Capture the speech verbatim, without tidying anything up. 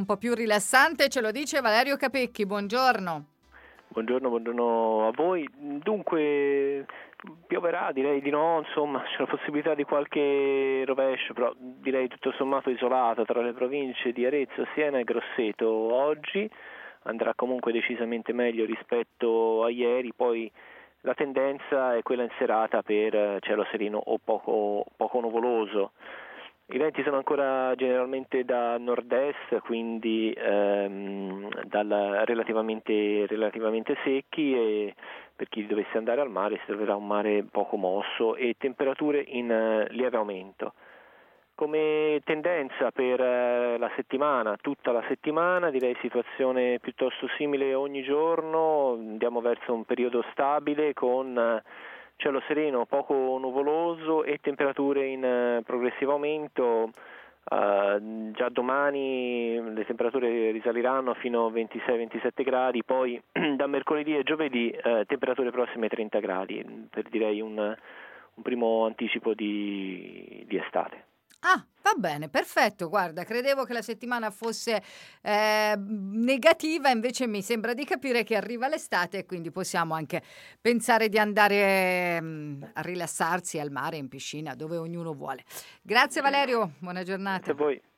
po' più rilassante, ce lo dice Valerio Capecchi, buongiorno. Buongiorno, buongiorno a voi. Dunque, pioverà, direi di no, insomma, c'è la possibilità di qualche rovescio, però direi tutto sommato isolato tra le province di Arezzo, Siena e Grosseto. Oggi andrà comunque decisamente meglio rispetto a ieri, poi la tendenza è quella in serata per cielo sereno o poco, poco nuvoloso. I venti sono ancora generalmente da nord-est, quindi ehm, dal, relativamente, relativamente secchi, e per chi dovesse andare al mare si troverà un mare poco mosso e temperature in uh, lieve aumento. Come tendenza per uh, la settimana, tutta la settimana, direi situazione piuttosto simile ogni giorno, andiamo verso un periodo stabile con uh, cielo sereno, poco nuvoloso e temperature in uh, progressivo aumento. Uh, già domani le temperature risaliranno fino a ventisei ventisette gradi, poi da mercoledì e giovedì uh, temperature prossime ai trenta gradi, per direi un, un primo anticipo di, di estate. Ah, va bene, perfetto. Guarda, credevo che la settimana fosse eh, negativa, invece mi sembra di capire che arriva l'estate e quindi possiamo anche pensare di andare mh, a rilassarsi al mare, in piscina, dove ognuno vuole. Grazie Valerio, buona giornata. Grazie a voi.